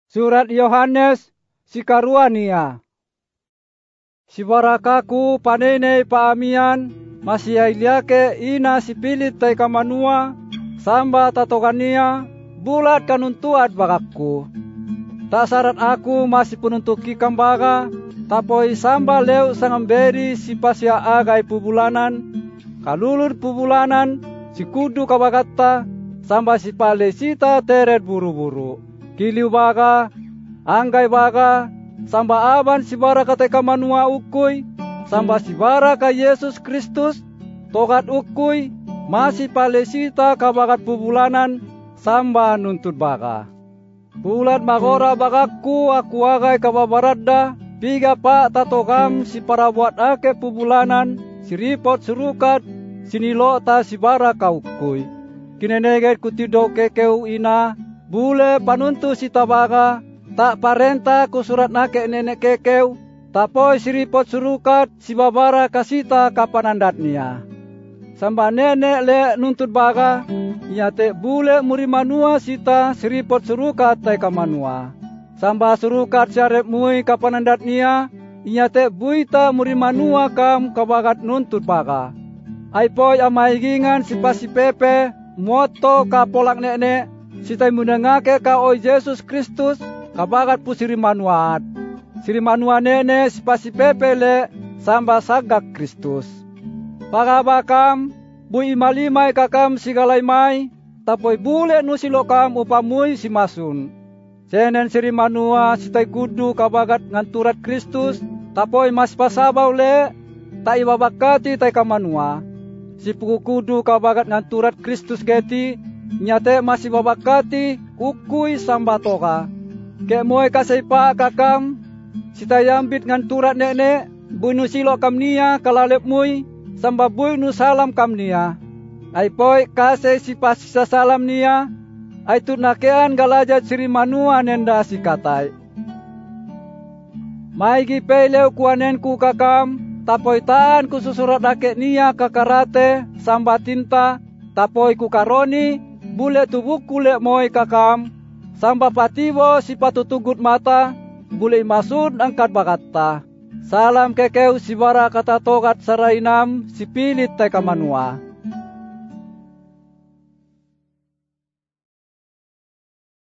Surat Yohanes sikaruania. Sibarakaku panene paamian masih ailiake ina sipilit tai kamanua samba tatogania bulat kanuntuat bagaku. Tak syarat aku masih penuntuki kambaga tapoi samba leu sangamberi si pasia agai pubulanan kalulur pubulanan si kudu kabagatta samba si palesita teret buru-buru. Kiliu baga, anggai baga, samba aban sibara kateka manua ukui, samba sibara ka Yesus Kristus, togat ukui, masih palesita kabagat pubulanan, samba nuntut baga. Bulat magora bagaku aku agai kababaradda, piga pak tatogam si para buat ake pubulanan, si ripot surukat, sinilo ta sibara ka ukui. Kineneget kutido kekeu ina, bule panuntu si tabaga, tak parenta ku surat nake nenek kekeu, tapoi siripot surukat si babara kasita kapanandat niya. Samba nenek le nuntut baga, iya te bule muri manua sita siripot surukat tai kamanua. Samba surukat syarep mui kapanandat niya, iya te buita muri manua kam kabagat nuntut baga. Aipoi amai gingan si pasi pepe, moto kapolak nenek, sitai munangake ka oi Yesus Kristus kabagat pu sirimanuat. Sirimanua nene sipasi pepele samba sagak Kristus. Pagabakam bui malimai kakam sigalai mai tapoi bule nusilokam upamui simasun. Senen sirimanua sitai kudu kabagat nganturat Kristus tapoi mas pasabau le ta ibabakati tai kamanua. Sipuku kudu kabagat nganturat Kristus geti nyate masih babakati ukui sambatoka. Ke moy kasaipa kakam sitayambit nganturat nenek buinu silo kamnia kalalep mui samba buinu salam kamnia. Aipoi kasai sipas sisa salam nia aitu nakean galajat sirimanua nenda sikatai. Maigi peleu kuanenku kakam tapoi taan kususurat ake nia kakarate samba tinta tapoi kukaroni bule tubuku le moi kakam, samba patibo si patutugut mata, bule masud angkat bagatta. Salam kekeu sibara kata togat sarainam si pilit tai kamanua.